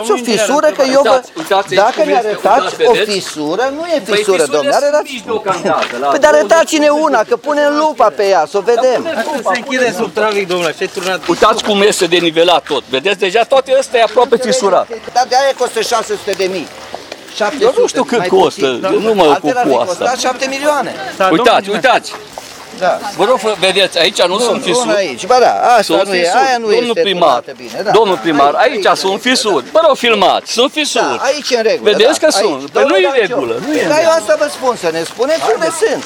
arătați o fisură, că eu vă... Dacă ne arătați o fisură, nu e fisură, domnule, arătați... Păi dar arătați-ne una, că punem lupa pe ea, să o vedem. Asta se închide sub trafic, domnule, ce turnat. Uitați cum este de nivelat tot. Vedeți, deja toate astea e aproape fisurat. Dar de aia costă 600.000. Eu nu știu cât costă, nu mă ocup cu asta. Costat 7 milioane. Uitați, uitați. Da. Vă rog, vedeți, aici nu sunt fisuri. Aici, ba da, asta nu e, aia nu domnul este primar, bine. Da. domnul primar, aici sunt fisuri. Vă rog, filmați, sunt fisuri. Da, aici în regulă. Vedeți da. că sunt. Păi nu e regulă. Dar eu asta vă spun, să ne spuneți unde sunt.